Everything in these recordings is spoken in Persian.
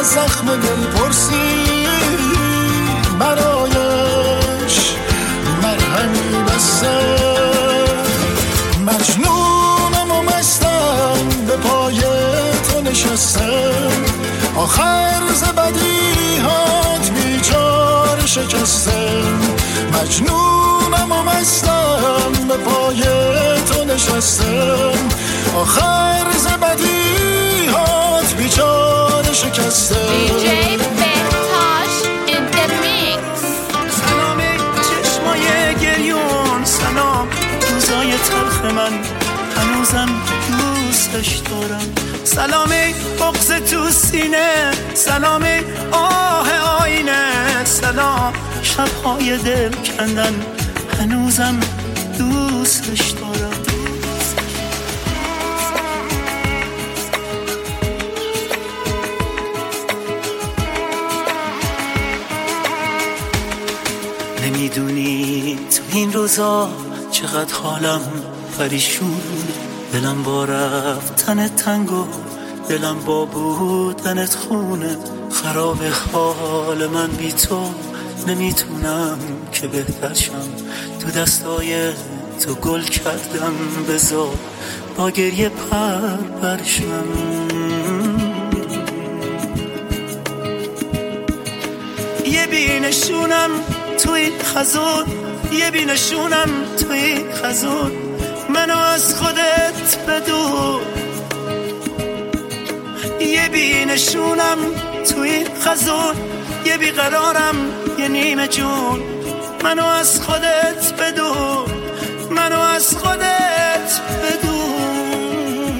زخم دل پرسی برایش مرهمی بستم. مجنونم و مستم به پای تو نشستم، آخر ز بدیهات بیچاره شکستم. مجنونم و مستم به پای تو نشستم، آخر ز بدیهات بیچاره شکستم. DJ بهتاش in the mix. سلام چشمای گریون، سلام روزای تلخ من هنوزم دوستش دارم. سلام بغض تو سینه، سلام آه آینه، سلام شبهای دل کندن هنوزم دوستش دارم. نمیدونی تو این روزا چقدر حالم پریشون، دلم با رفتن تنگو، دلم با بودنت خونه. خراب حال من بی تو، نمیتونم که بهتر شم. تو دستای تو گل کردم، بذار با گریه پرشم. یه بینشونم توی خزون، یه بینشونم توی خزون، منو از خودت بدون. یه بینشونم توی خزون، یه بیقرارم یه نیمه جون، منو از خودت بدون، منو از خودت بدون.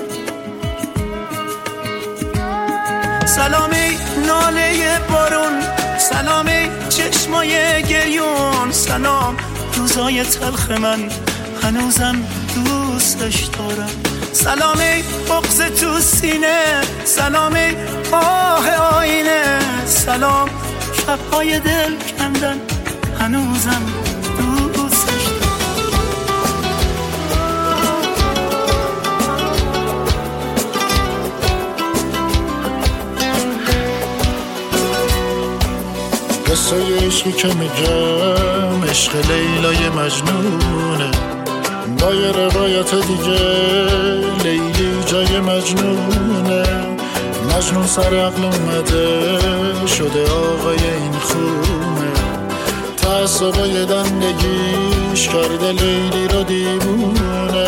سلامی ناله بارون، سلامی چشمای گریون، سلام روزای تلخ من هنوزم دوستش دارم. سلامی بغض تو سینه، سلامی آه آینه، سلام شبهای دل کندن هنوزم دوستش دارم. قصه عشقی که میگم عشق لیلای مجنونه، با یه روایت دیگه لیلی جای مجنونه. مجنون سر عقل اومده شده آقای این خونه، تعصبای دندگیش کرده لیلی رو دیوونه.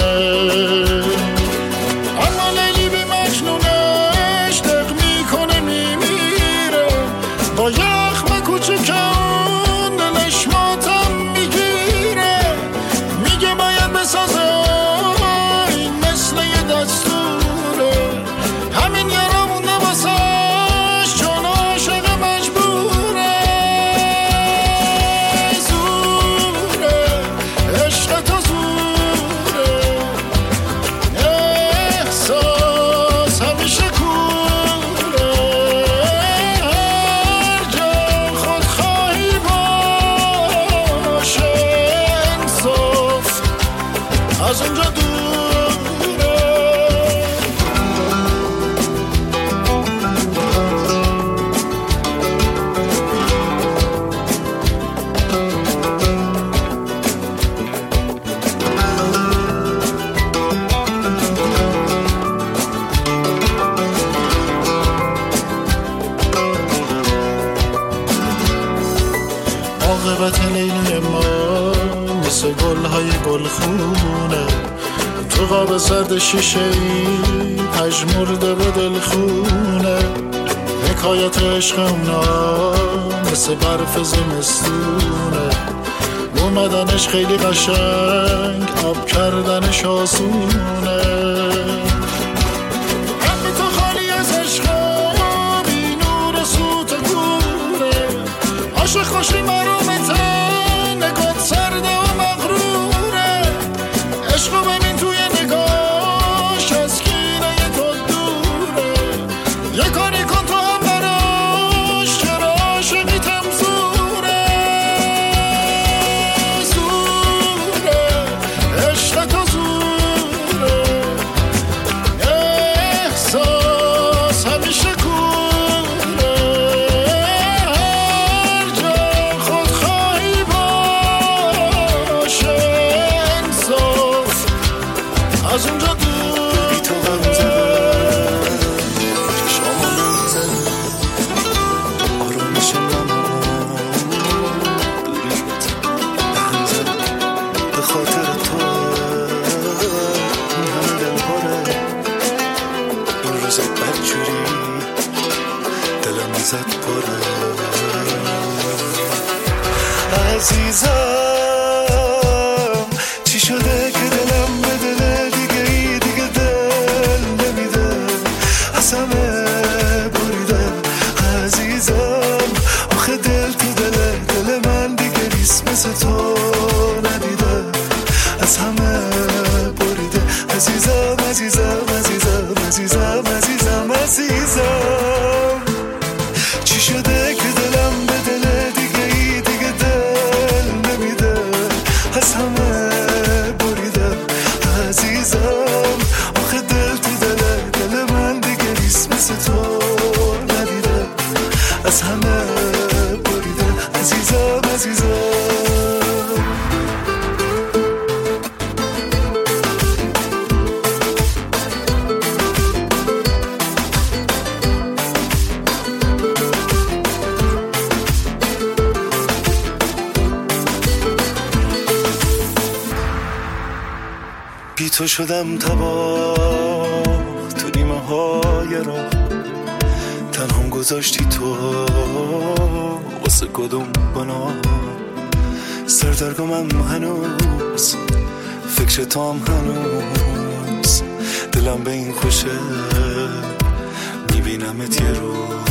اما لیلی بی مجنونش دق میکنه میمیره، با یخم کوچکان دلش ماتم میگیره. میگه باید بسازه این مثل یه دستوره، همین یارا مونده واسش چون عاشق مجبوره. زوره عشق تو زوره، احساس همیشه کوره. هر جا خودخواهی باشه انصاف از اونجا دوره. عاقبت لیلی ما مثل گلهای گلخونه، تو قاب سرد شیشه ای پژمرده به دلخونه. حکایت عشق اونا مثل برف زمستونه، اومدنش خیلی قشنگ آب کردنش آسونه. قلب تو خالی از عشق بی نور و سوت و گوره، عاشق خوشی مرومتن نگات سرده و مغروره. عشقو ببین توی نگاش از کینه تو دوره، یه کاری کن تو هم براش چرا عاشقیتم زوره. زوره عشق تو زوره، احساس همیشه کوره. ازت پره. عزیزم چی شده که دلم به دل دیگه ای دیگه دل نمیده، از همه بریده. عزیزم آخه دل تو دل من دیگه نیست، مثل تو ندیده، از همه بریده. عزیزم عزیزم عزیزم عزیزم عزیزم عزیزم چی شده که دلم به دل دیگه ای دیگه دل نمیده، از همه بریده. عزیزم آخه دل تو دل من دیگه نیست، مثل تو ندیده، از همه بریده. عزیزم عزیزم بی تو شدم تباه تو نیمه های راه، تنهام گذاشتی تو واسه کدوم گناه. سردرگمم هنوز فکر تو هم هنوز، دلم به این خوشه میبینمت یه روز.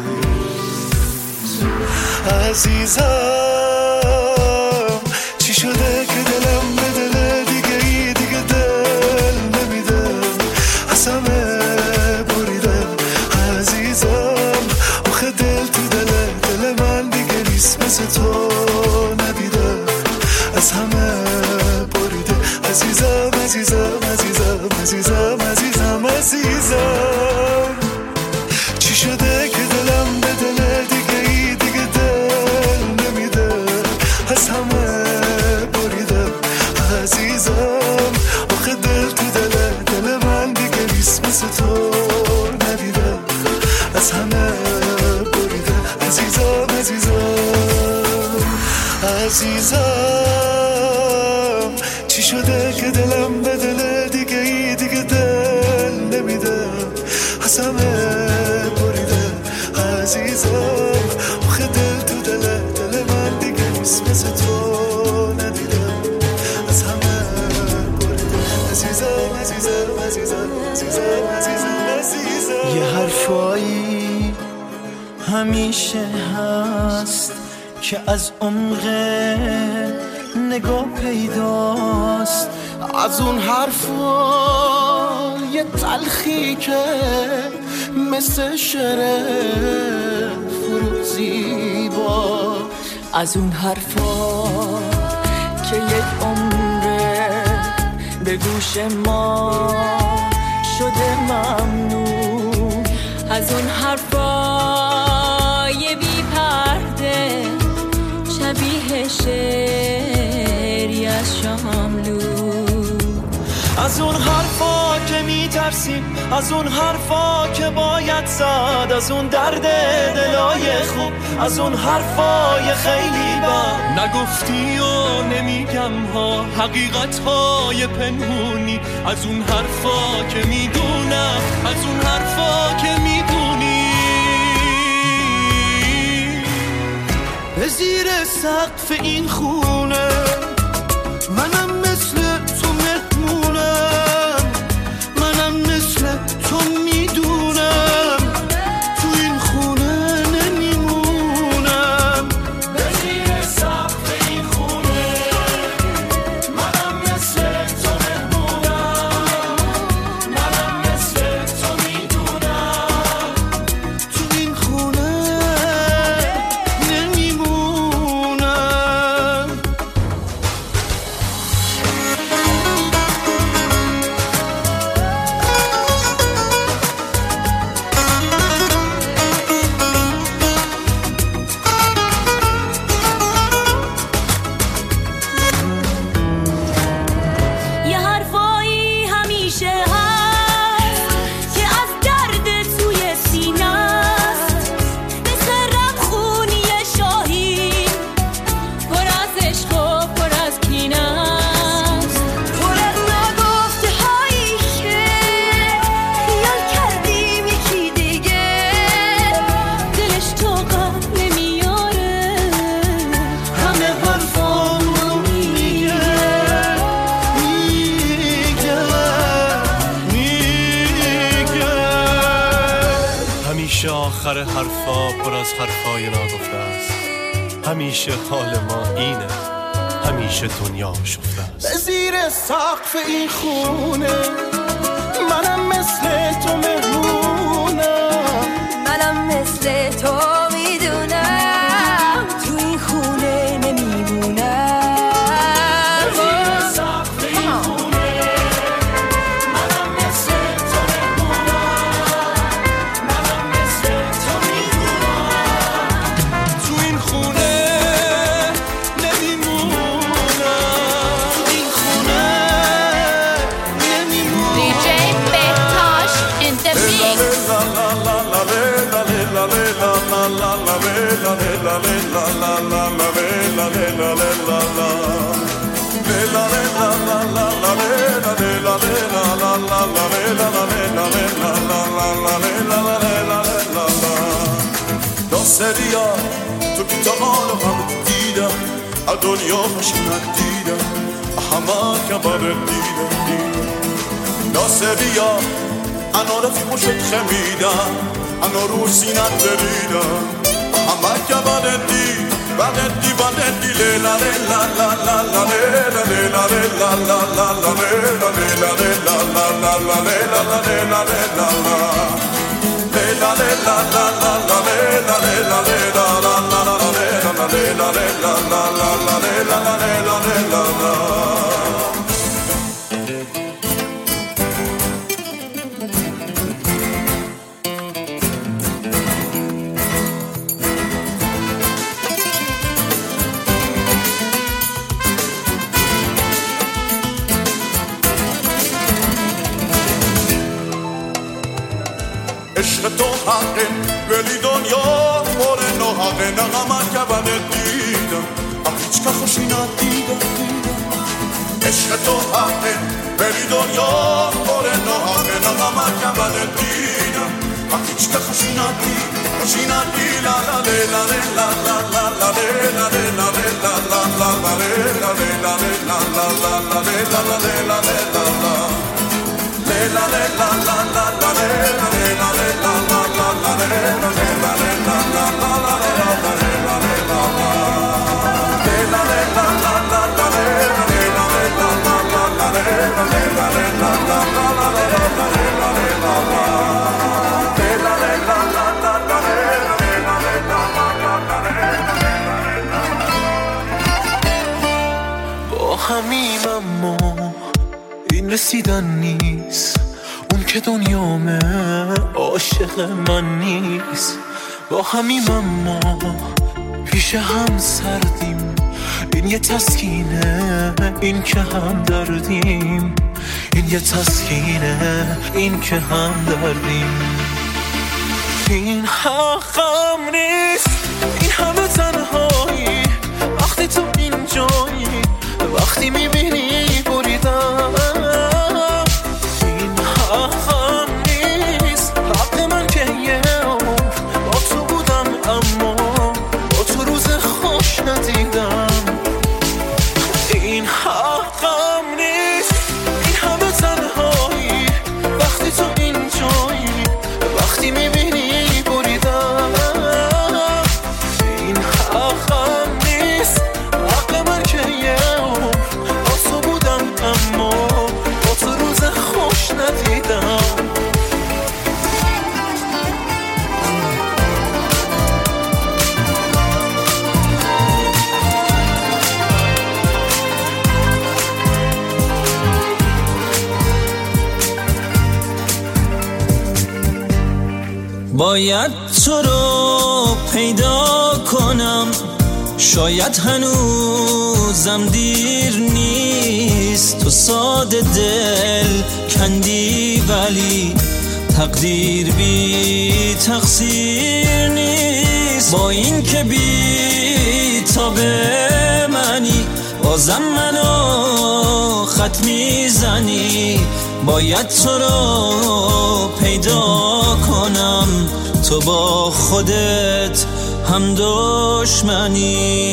عزیزم چی شده که دلم به دل دیگه ای دیگه دل نمیده، از همه بریده. عزیزم آخه دل تو دل من دیگه نیست، مثل تو ندیده، از همه بریده. عزیزم عزیزم عزیزم عزیزم عزیزم عزیزم چی شده که دلم به دل دیگه ای دیگه دل نمیده، از همه بریده. عزیزم آخه دل تو دل من دیگه نیست، مثل تو ندیده، از همه بریده. عزیزم عزیزم عزیزم چی شده که دلم به دل دیگه ای دیگه دل نمیده، از همه بریده. عزیزم آخه دل تو دل من دیگه نیست، مثل تو ندیده، از همه بریده. عزیزم عزیزم عزیزم عزیزم عزیزم عزیزم یه حرفایی همیشه هست که از عمق نگاه پیداست، از اون حرفا یه تلخی که مثل شعر فروزیبا، از اون حرفا که یک عمره به گوش ما شده ممنون، از اون حرفا یه بی پرده شبیه شعری از شاملو، از اون حرفا که میترسیم، از اون حرفا که باید زد، از اون درد دلای خوب، از اون حرفای خیلی بد نگفتی و نمیگم ها، حقیقت های پنهونی، از اون حرفا که میدونم، از اون حرفا که میدونی. به زیر سقف این خونه منم مثل تو مهمونم، منم مثل تو میدونم تو این خونه نمیمونم. به زیر سقف این خونه منم مثل تو مهمونم، منم مثل تو میدونم تو این خونه نمیمونم. همیشه آخر حرفا پر از حرفای ناگفته است. همیشه حال ما اینه، همیشه دنیا شفته است. به زیر سقف این خونه منم مثل تو مهمونم، منم مثل تو میدونم تو این خونه نمیمونم. به زیر سقف این خونه منم مثل تو مهمونم، منم مثل تو میدونم تو این خونه نمیمونم، تو این خونه نمیمونم. DJ بهتاش in the mix. داستریا تو کتابالو هم دیدم، از دنیا خوشنک دیدم، همه کبار دیدم. داستریا انا رفیقو شد خمیدم، انا رو سینت بریدم، همه کبار دی بددی بددی لیلا لیلا لا لا لا لیلا لیلا لیلا لا لا لا لیلا لیلا لیلا لا لا لا لیلا لیلا لیلا لا لیلا لیلا لا لا لا لیلا لیلا لیلا لا لا لا لیلا لیلا لیلا لا لا لا لیلا لیلا لیلا لا. عشق تو حقه ولی دنیا پر ناحقه، نغمت که بده دیدم هیچ که خوشی ندیدم. عشق تو حقه ولی دنیا پر ناحقه، نغمت که بده دیدم هیچ که خوشی ندیدم. خوشی ندیدم لا لا لا لا لا لا لا لا لا لا لا لا لا لا با همیم اما این رسیدن نیست، اون که دنیامه عاشق من نیست. با همیم اما پیش هم سردیم، این یه تسکینه، این که هم دردیم، این یه تسکینه، این که هم دردیم. این حقم نیست این همه تنهایی، وقتی تو اینجایی، وقتی میبینی بریدم. این حقم نیست، حق من که یه با تو بودم اما با تو روز خوش ندیدم. این حقم نیست این همه تنهایی، وقتی تو اینجایی، وقتی میبینی بریدم. این حقم نیست، حق من که یه با تو بودم اما با تو روز خوش ندیدم. باید تو رو پیدا کنم، شاید هنوزم دیر نیست. تو ساده دل کندی ولی تقدیر بی تقصیر نیست. با این که بی تاب منی بازم منو خط میزنی. باید تو رو پیدا کنم، تو با خودت هم دشمنی.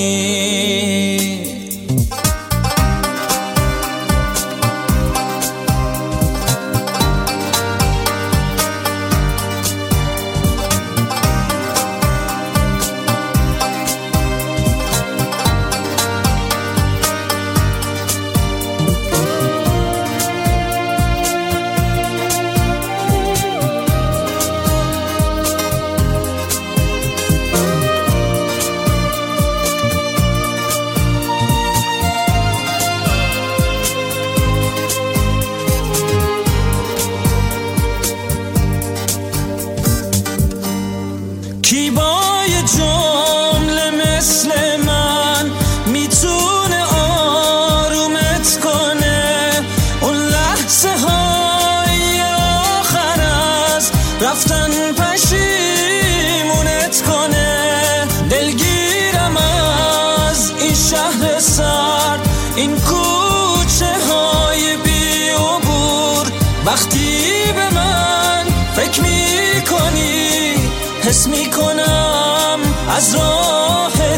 این کوچه های بی عبور وقتی به من فکر میکنی حس میکنم از راه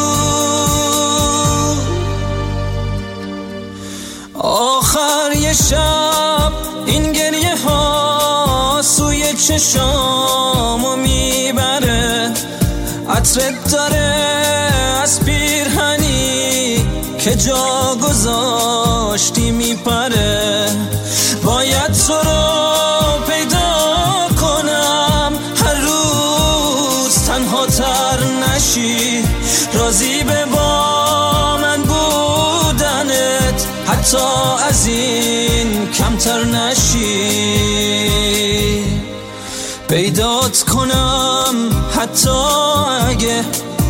دور. آخر یه شب این گریه ها سوی چشامو میبره، عطرت داره از پیرهنی که جا گذاشتی میپره. باید تو رو پیدا کنم هر روز تنها تر نشی، راضی به با من بودنت حتی از این کمتر نشی. پیدات کنم حتی اگه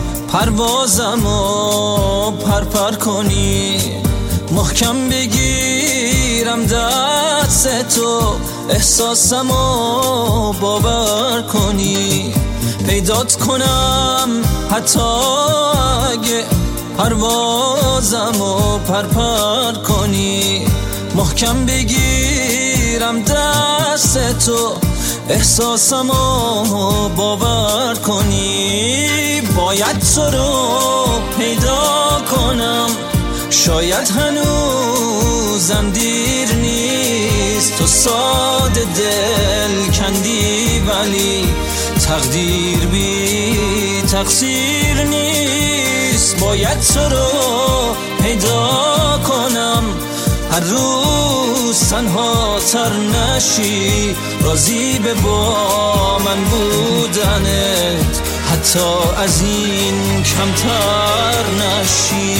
پروازمو پرپر کنی، محکم بگیرم دست تو احساسمو باور کنی. پیدات کنم حتی اگه پروازمو پرپر کنی، محکم بگیرم دست تو احساسمو باور کنی. باید تو رو پیدا کنم، شاید هنوزم دیر نیست. تو ساده دل کندی ولی تقدیر بی تقصیر نیست. باید تو رو پیدا کنم هر روز تنها تر نشی، راضی به با من بودنت حتی از این کمتر نشی.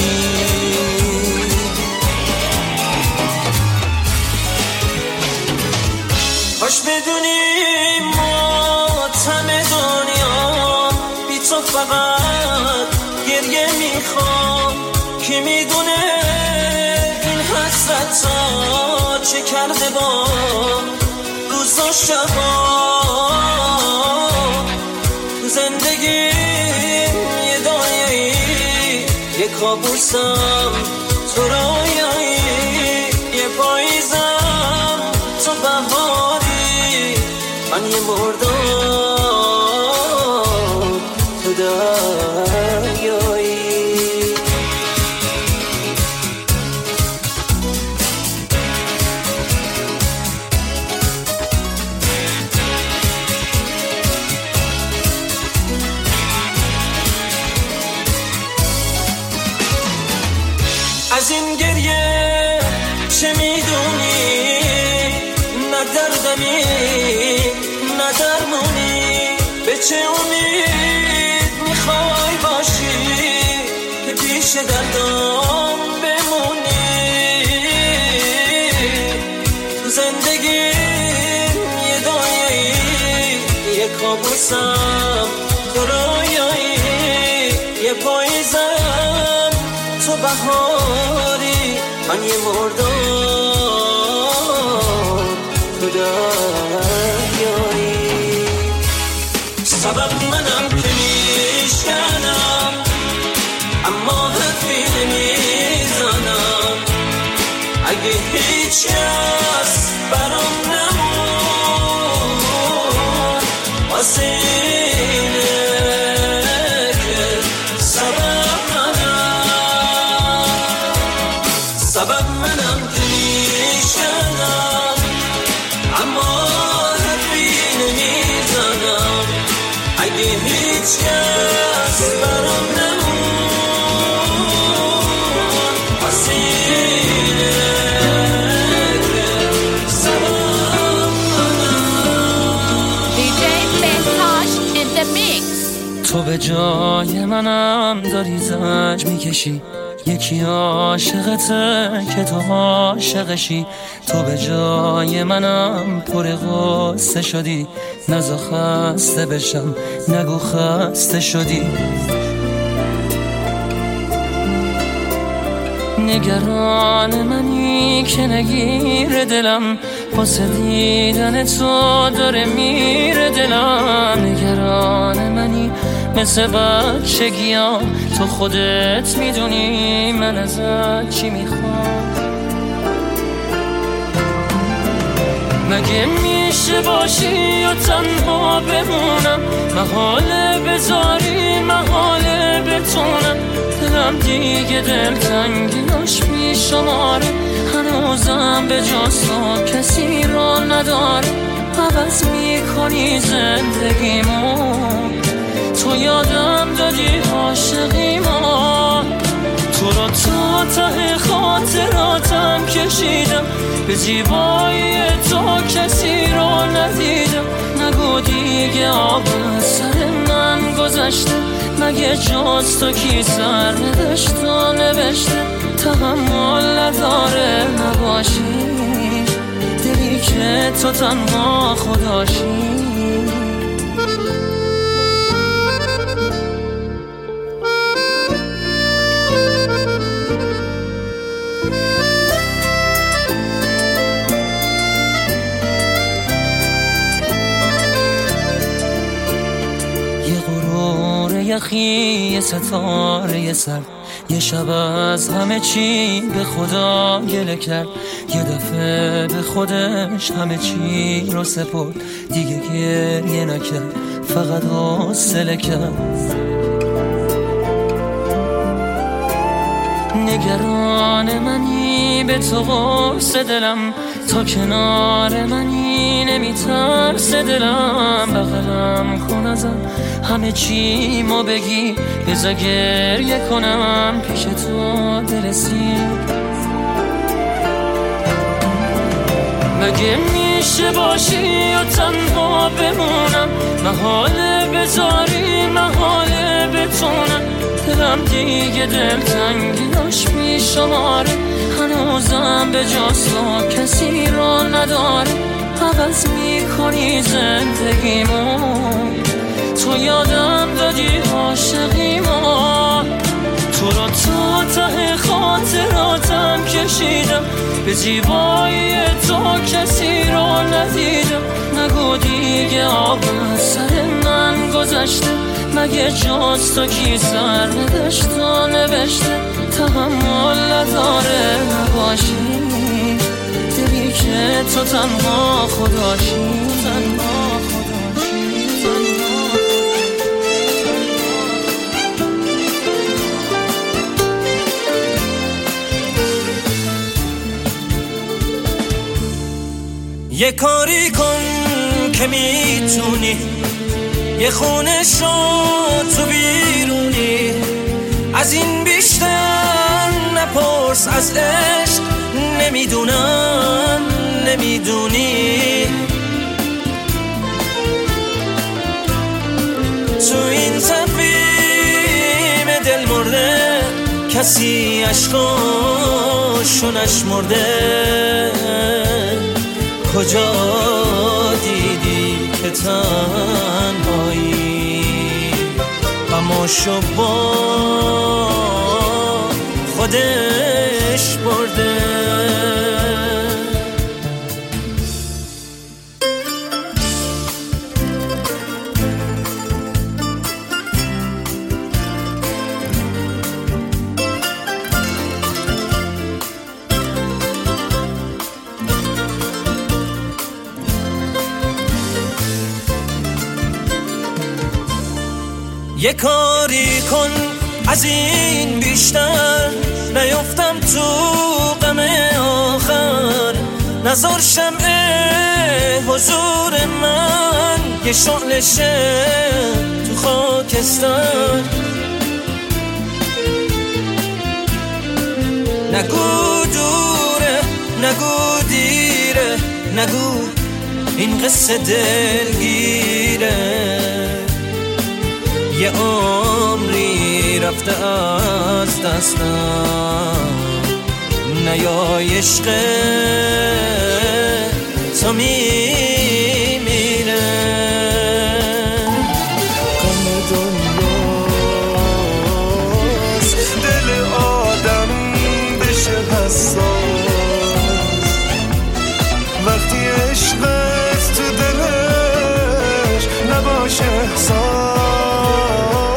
کاش بدونی ماتم دنیا بی تو فقط گریه میخوام، که میدونه این حسرتا چه کرده با روز و شبا. تو زندگیم یه دایه‌ای یه کابوسم، تو رویایی یه پاییزم، تو بهاری من یه مردم، تو دریایی. از این گریه چه میدونی؟ نه دردمی نه درمونی، به چه امید میخوای باشی که پیش دردم بمونی؟ تو زندگیم یه دایه‌ای یه کابوسم، تو رویایی یه پاییزم، تو بهاری من یه مردم، تو دریایی. سبب منم که میشکنم اما حرفی نمیزنم. اگه هیچ کس برام نمون واسه اینه که سبب منم که میشکنم اما حرفی نمیزنم. اگه هیچ کس برام نمون واسه اینه که سبب منم. DJ بهتاش in the mix. تو به جای منم داری زنج میکشی، یکی عاشقته که تو عاشقشی. تو به جای منم پر غصه شدی، نزا خسته بشم نگو خسته شدی. نگران منی که نگیر دلم، واسه دیدن تو داره میره دلم. نگران منی مثل بچگیام. تو خودت میدونی من ازت چی میخوام. مگه میشه باشی و تنها بمونم؟ محاله بذاری محاله بتونم. دلم دیگه دلتنگیاش بیشماره، هنوزم به جز تو کسی را نداره. عوض میکنی زندگیمو، تو یادم دادی عاشقیمو. تو را تا ته خاطراتم کشیدم، به زیبایی تو کسی را ندیدم. نگو دیگه آب از سر من گذشته، مگه جز تو کی سر نداشت و نوشته؟ تحمل نداره نباشی، دلی که تو تنها خداشی. یخی یه ستاره سر، یه شب از همه چی به خدا گله کرد. یه دفعه به خودش همه چی رو سپرد، دیگه گریه نکرد، فقط حوصله کرد. نگران منی به تو قرص دلم، تا کنار منی نمیترس دلم. بغلم کن ازم همه چی ما بگی، بذار گریه کنم پیش تو دلسی. مگه میشه باشی و تنها بمونم؟ محاله بذاری محاله بتونم. دلم دیگه دلتنگیاش بیشماره، هنوزم به جز تو کسی را نداره. عوض میکنی زندگیمو، تو یادم دادی عاشقیمو. تو را تا ته خاطراتم کشیدم، به زیبایی تو کسی را ندیدم. نگو دیگه آب از سر من گذشته، مگه جز تو کی سر نداشت و نوشته؟ تحمل نداره نباشی، دلی که تو تنها خداشی. تنها خداشی، یه کاری کن که میتونی، یه خونه شو تو بیرونی. از این بیشتر نپرس از عشق، نمیدونم نمیدونی. تو این تقویم دل مرده، کسی عشقاشو نشمرده. کجا دیدی که تنهایی غماشو با خودش برده؟ یه کاری کن از این بیشتر، نیفتم تو غم آخر. نذار شمع حضور من یه شعله شه تو خاکستر. نگو دوره نگو دیره، نگو این قصه دلگیره. یه عمری رفته از دستم، نیای عشق تو میمیره. غم دنیاست دل آدم بشه حساس، وقتی عشقت تو دلش نباشه احساس.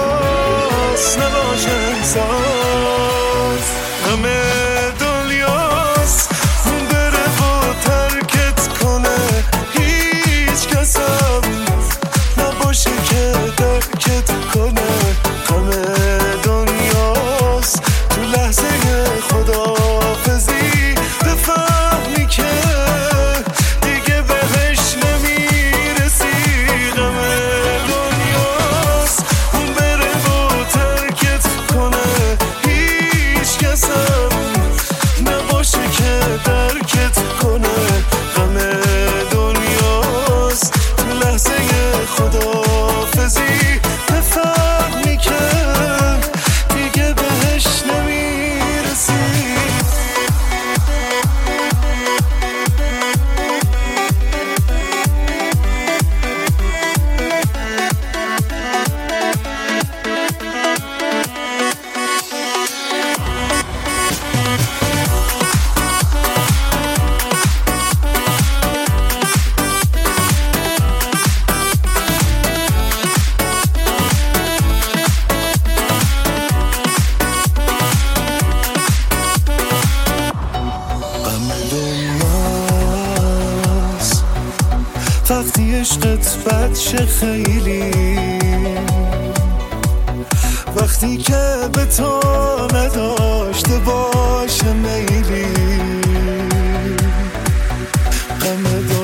عشقت بد شه خیلی، وقتی که به تو نداشته باشه میلی. غم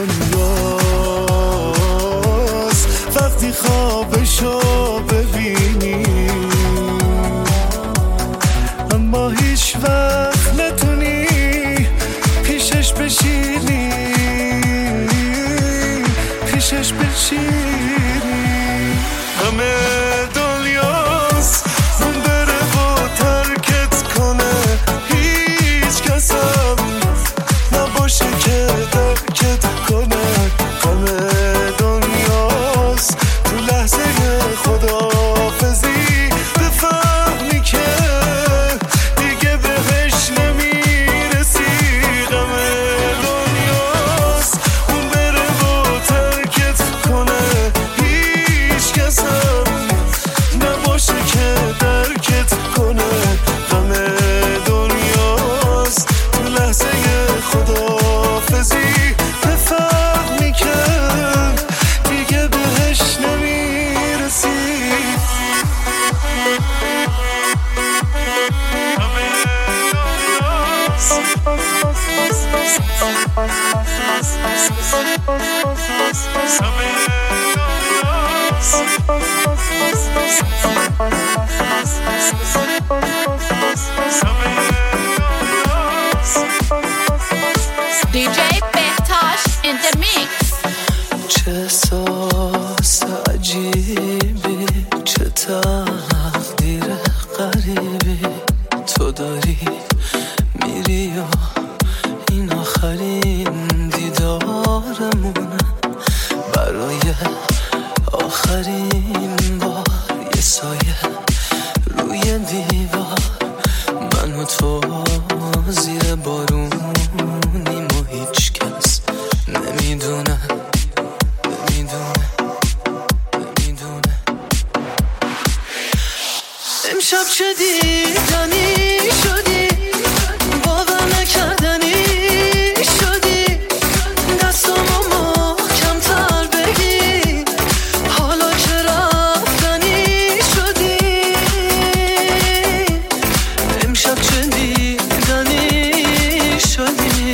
دنیاست وقتی خوابشو ببینی، اما هیچ وقت نتونی پیشش بشینی، پیشش بشینی. همه دنیاست اون بره و ترکت کنه، هیچ کسم نباشه که ترکت کنه. همه دنیاست تو لحظه خداحافظی بفهمی که دیگه بهش نمیرسی. همه دنیاست اون بره و ترکت کنه، هیچ کسم نباشه که درکت کنه. همه دنیاست تو لحظه خداحافظی بفهمی که دیگه بهش نمیرسی. همه DJ Behtash in the mix. چه احساس عجیبی، چه تقدیر غریبی تو داری، میری و این آخرین دیدارمونه. برای آخرین بار یه سایه روی دیوار، من و تو زیر بارونیم و هیچ کس نمیدونه. امشب چه دیدنی شدی، باور نکردنی شدی، دستامو محکم‌تر بگی، حالا که رفتنی شدی. امشب چه دیدنی شدی.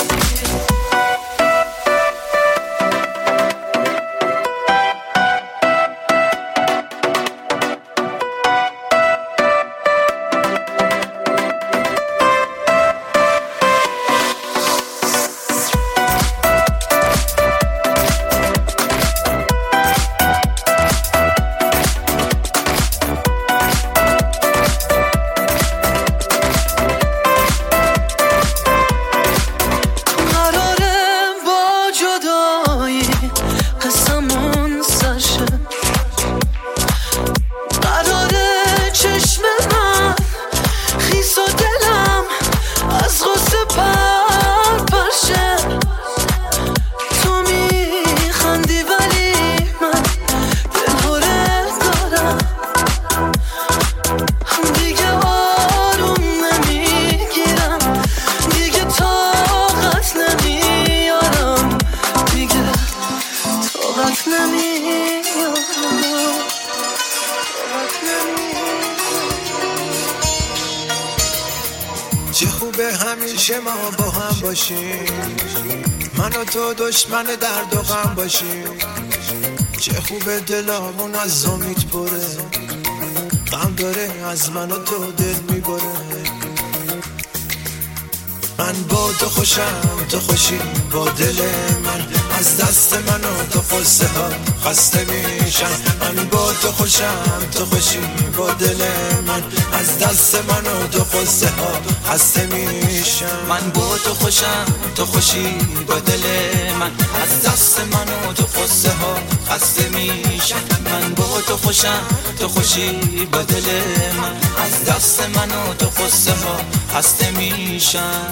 چه خوبه همیشه ما با هم باشیم، من و تو دشمن درد و غم باشیم. چه خوبه دلامون از امید پره، غم داره از من و تو دل میبره. من با تو خوشم، تو خوشی با دل من، از دست من و تو قصه ها خسته میشم. من با تو خوشم، تو خوشی با دل من، از دست من و تو قصه ها خسته میشم. من با تو خوشم، تو خوشی با دل من، از دست من و تو قصه ها خسته میشم. من با تو خوشم، تو خوشی با دل من، از دست من و تو قصه ها خسته میشم.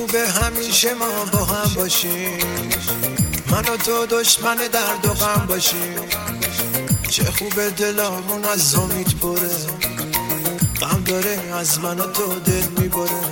خوبه همیشه ما با هم باشیم، من و تو دشمن درد و غم باشیم. چه خوبه دلمون از امید پره، غم داره از من و تو دل میبره.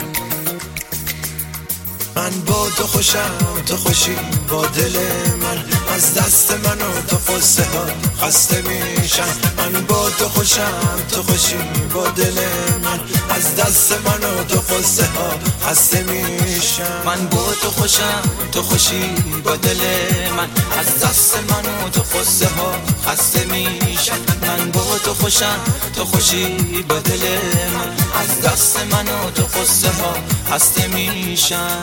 من با تو خوشم، تو خوشی با دل من، از دست من و تو قصه ها خسته میشن. من با تو خوشم، تو خوشی با دل من، از دست من و تو قصه ها خسته میشن. من با تو خوشم، تو خوشی با دل من، از دست من و تو قصه ها خسته میشن. من با تو خوشم، تو خوشی با دل من، از دست من و تو قصه ها خسته میشن.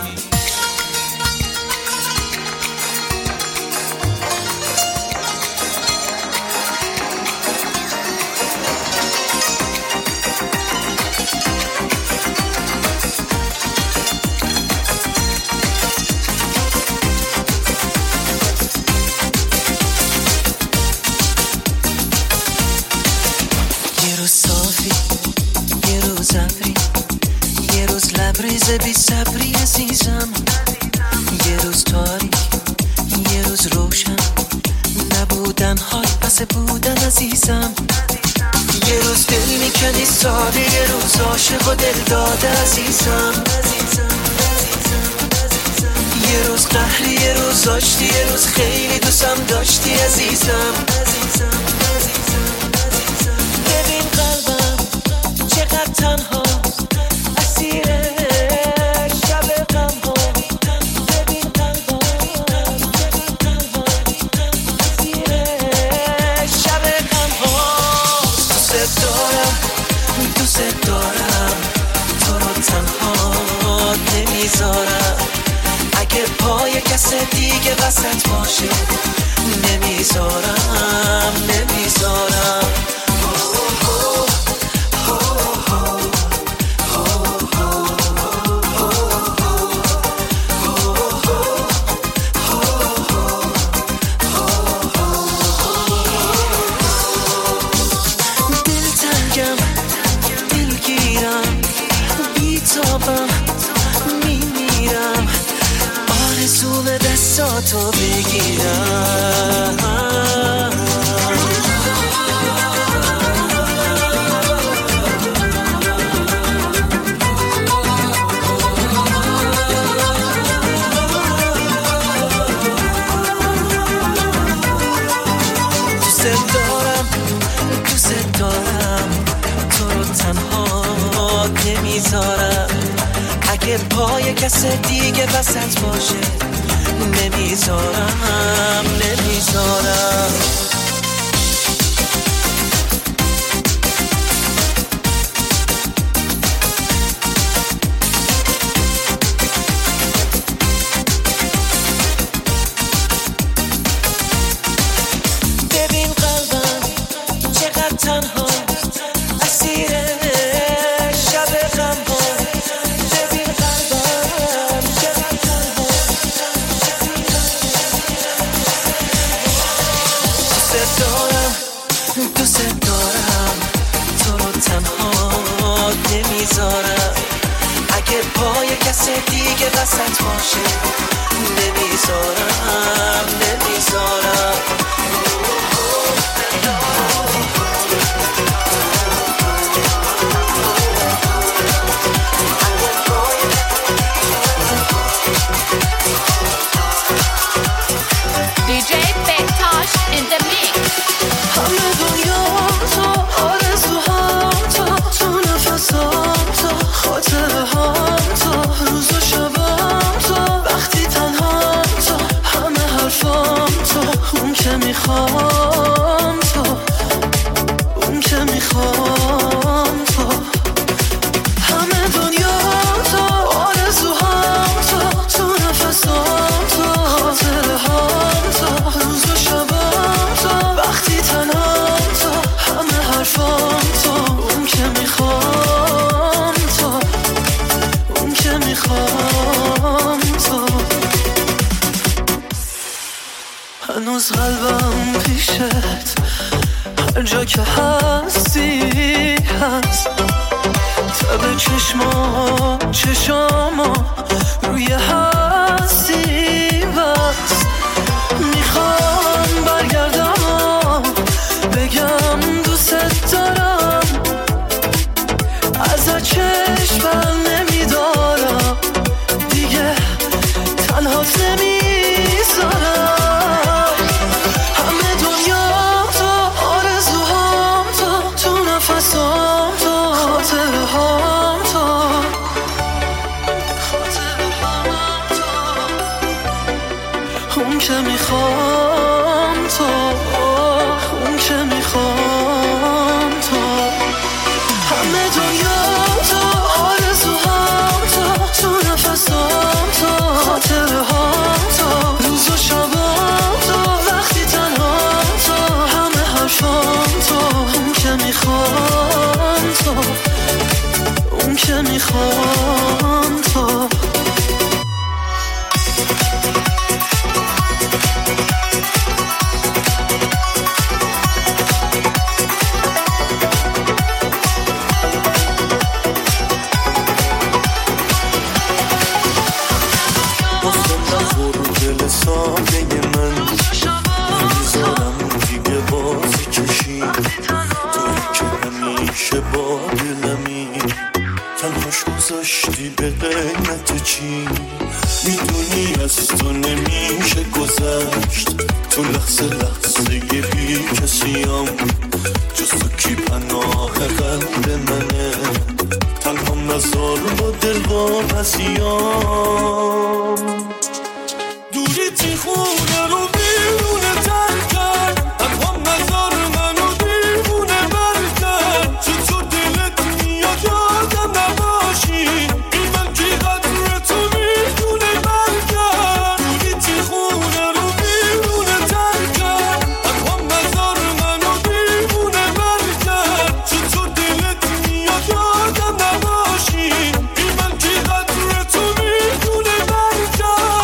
بی صبری عزیزم، یه روز تاریک یه روز روشن، نبودن های پس بودن عزیزم. یه روز دل میکنی ساده، یه روز عاشق و دل داده عزیزم. یه روز قهری یه روز آشتی، یه روز خیلی دوستم داشتی عزیزم. ببین قلبم چقدر تنها اسیره اگه پای کس دیگه وسط باشه نمیذارم، نمیذارم. دلتنگم، دلگیرم، بیتابم، میمیرم، آرزوم دستاتو بگیرم. دوست دارم، دوست دارم، تو رو تنها نمیذارم. اگه پای کس دیگه وسط باشه نمیذارم، نمیذارم. ببین قلبم چقدر تنها اسیره شب غم ها. دوست دارم، تو رو تنها نمیذارم. اگه پای کس دیگه وسط باشه نمیذارم، نمیذارم. DJ Bektaş in the mix. همه دنیا تو، آرزوهام تو، تو نفسام تو، خاطره هام تو، روز و شبام تو، وقتی تنهام تو، همه حرفام تو، اون که میخوام تو، اون که میخوام تو. همه دنیا تو، آرزوهام تو، تو نفسام تو، خاطره هام تو، روز و شبام تو، وقتی تنهام تو، همه حرفام تو، اون که میخوام تو، اون که میخوام تو. هنوز قلبم پیشت، هر جا که هستی هست. تب چشاما روی هستی بس میخوام برگردم بگم دوست دارم ازت چشم بر نمیدارم دیگه تنها نمیذارم همه دنیا تو آرزوهام تو نفسام تو خاطره هام تو اون که میخوام تو اون که میخوام تو همه دنیا تو آرزوهام تو نفسام تو خاطره هام تو روز و شبام تو وقتی تنهام تو همه حرفام تو اون که میخوام تو اون که میخوام تو ساده من نمیذارم دیگه بازی کشی توی که همیشه با دلمی تنهاش گذاشتی به قیمت چی میدونی از تو نمیشه گذشت تو لحظه بی کسیم جز تو کی پناه قلب منه تنها نزار با دل با پسیم دوریتی خونه رو بیرونه ترک کرد تنها نظر منو دیوونه بر کرد چطور دلت میاد یادم نباشی این من کی قدر تو میدونه بر کرد دوریتی خونه رو بیرونه ترک کرد تنها نظر منو دیوونه بر کرد چطور دلت میاد یادم نباشی این من کی قدر تو میدونه بر کرد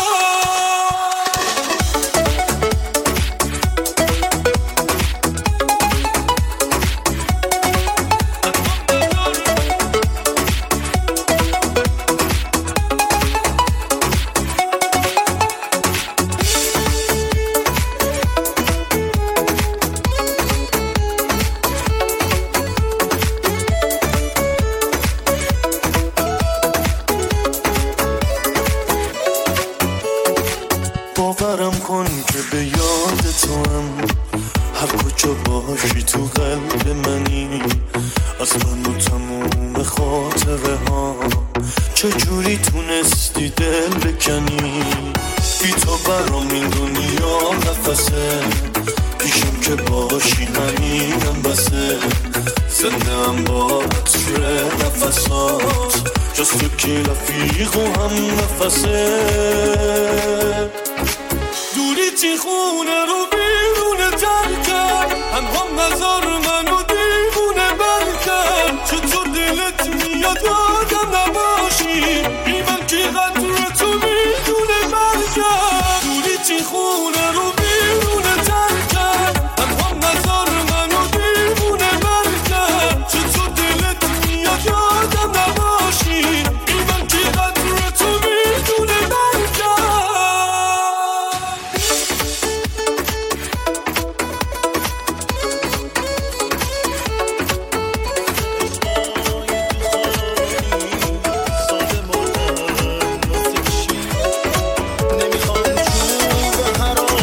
باورم کن که به یاد تو هم هر کجا باشی تو قلب منی از من و تموم خاطره ها چجوری تونستی دل بکنی بی تو برام این دنیا نفسه پیشم که باشی همینم بسه زنده هم با عطر نفسات جز تو کی رفیق و هم نفسه دوریتی خونه رو بیرونه ترک کرد هم نظر منو دیوونه بر کرد چطور دلت میاد یادم نباشی بی من کی قدر تو میدونه بر کرد دوریتی خونه رو بیرونه ترک کرد هم نظر منو دیوونه بر کرد چطور دلت میاد یادم نباشی بی من کی قدر تو میدونه بر کرد نمیخوام چوب هر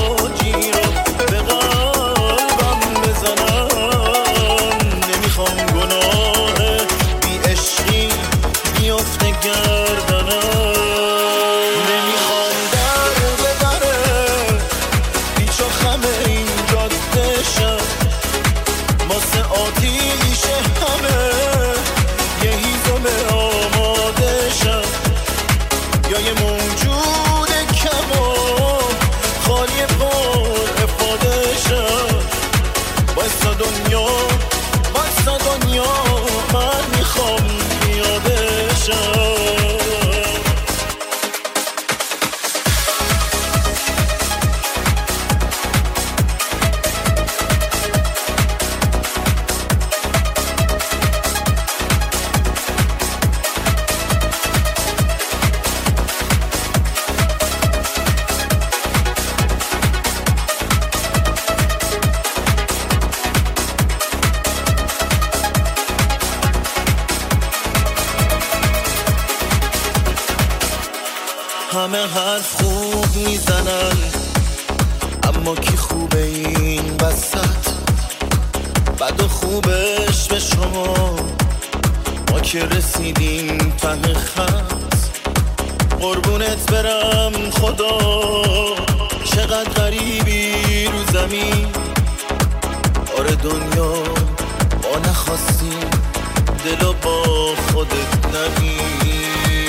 اما کی خوبه این وسط؟ بد و خوبش به شما، ما که رسیدیم ته خط. قربونت برم خدا، چقدر غریبی رو زمین. آره دنیا ما نخواستیم، دلو با خودت نبین.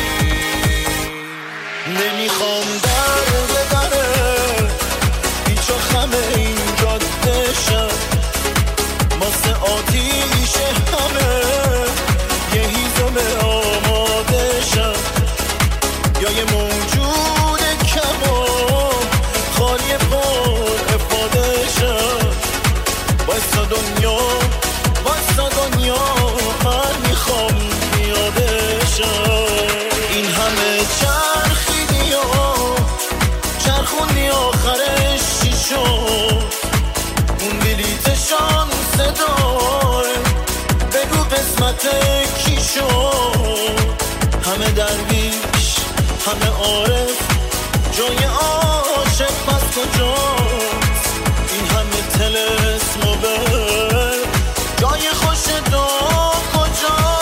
نمیخوام در ببره بیچ و خمه این جاده شد، ماسه آتیش همه یه هیزم آماده شد. یا یه موجود کمان خالی پر افاده شد. وایسا دنیا وایسا دنیا، من میخوام پیاده شد. این همه چرخیدی و چرخوندی آخرش چی شد؟ اون بلیت شانس داره، بگو قسمت کی شد؟ همه درویش همه عارف، جای عاشق پس کجاست؟ این همه طلسم و بر، جای خوش دا کجاست؟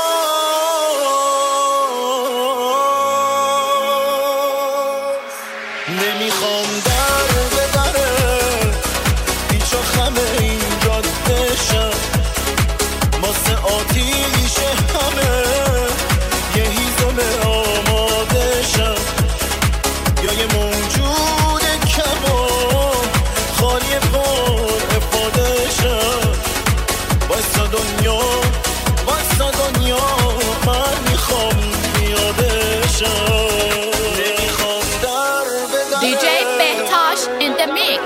نمیخوام در ببره بیچ و خمه این جاده شد، ماسه آتیش همه یه هیزم آماده شد. یا یه موجود کمان خالی پر افاده شد. وایسا دنیا وایسا دنیا، من میخوام پیاده شد. نمیخوام در بدره DJ Behtash in the mix.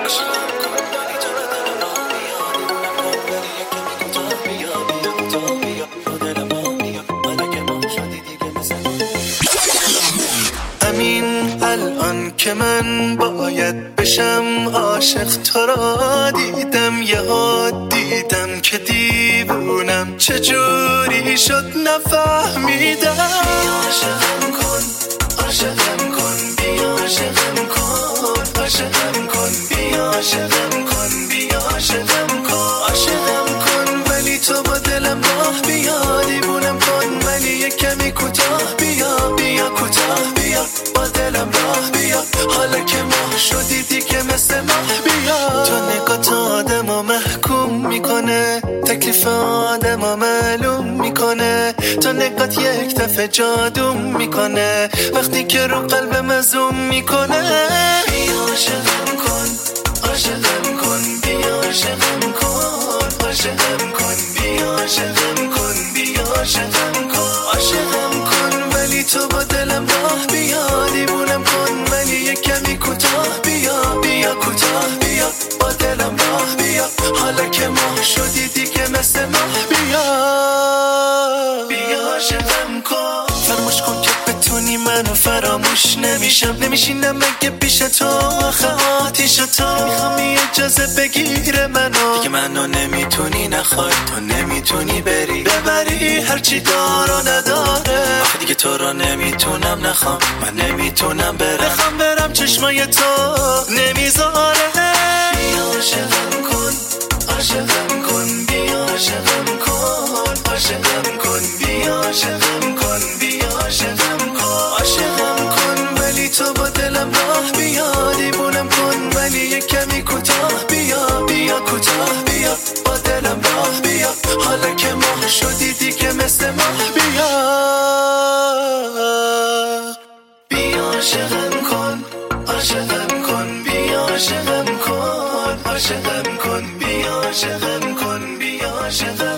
همین الان که من باید بشم عاشق، تو را دیدم یه حد دیدم که دیوونم، چجوری شد نفهمیدم. عاشقم کن عاشقم کن بیا عاشقم کن، عاشقم کن بیا عاشقم کن بیا عاشقم کن، عاشقم کن ولی تو با دلم راه بیا، دیوونم کن ولی یه کمی کوتاه بیا، بیا کوتاه بیا با دلم راه بیا. حالا که ماه شدی دیگه مثل ماه بیا. تو نگات آدمو محکوم میکنه، تکلیف آدمو معلوم میکنه. تو نگات یک دفعه جادوم میکنه، وقتی که رو قلب مزوم میکنه. بیا عاشقم کن عاشقم کن بیا عاشقم کن، عاشقم کن بیا عاشقم کن بیا عاشقم کن، عاشقم کن ولی تو با دلم راه بیا، دیوونم کن ولی یه کمی کوتاه بیا، بیا کوتاه بیا با دلم راه بیا. حالا که ماه شدی دیگه مثل ماه بیا، بیا عاشقم کن. فراموش کن که بتونی منو فراموش نمیشم، نمیشینم مگه پیش تو آخه آتیش تو. میخوام اجازه بگیره منو، دیگه منو نمیتونی نخوای، تو نمیتونی ببری هرچی دار و نداره. آخه دیگه تو رو نمیتونم نخوام، من نمیتونم بخوام برم چشمای تو نمیذاره. بیا عاشقم کن عاشقم کن بیا عاشقم کن، عاشقم کن بیا عاشقم کن بیا عاشقم کن، عاشقم کن ولی تو با دلم راه بیا، دیوونم کن ولی یه کمی کوتاه بیا، بیا کوتاه بیا با دلم راه بیا. حالا که ماه شدی دیگه مثل ماه بیا، بیا عاشقم کن عاشقم کن بیا عاشقم کن، عاشقم کن بیا عاشقم کن بیا عاشقم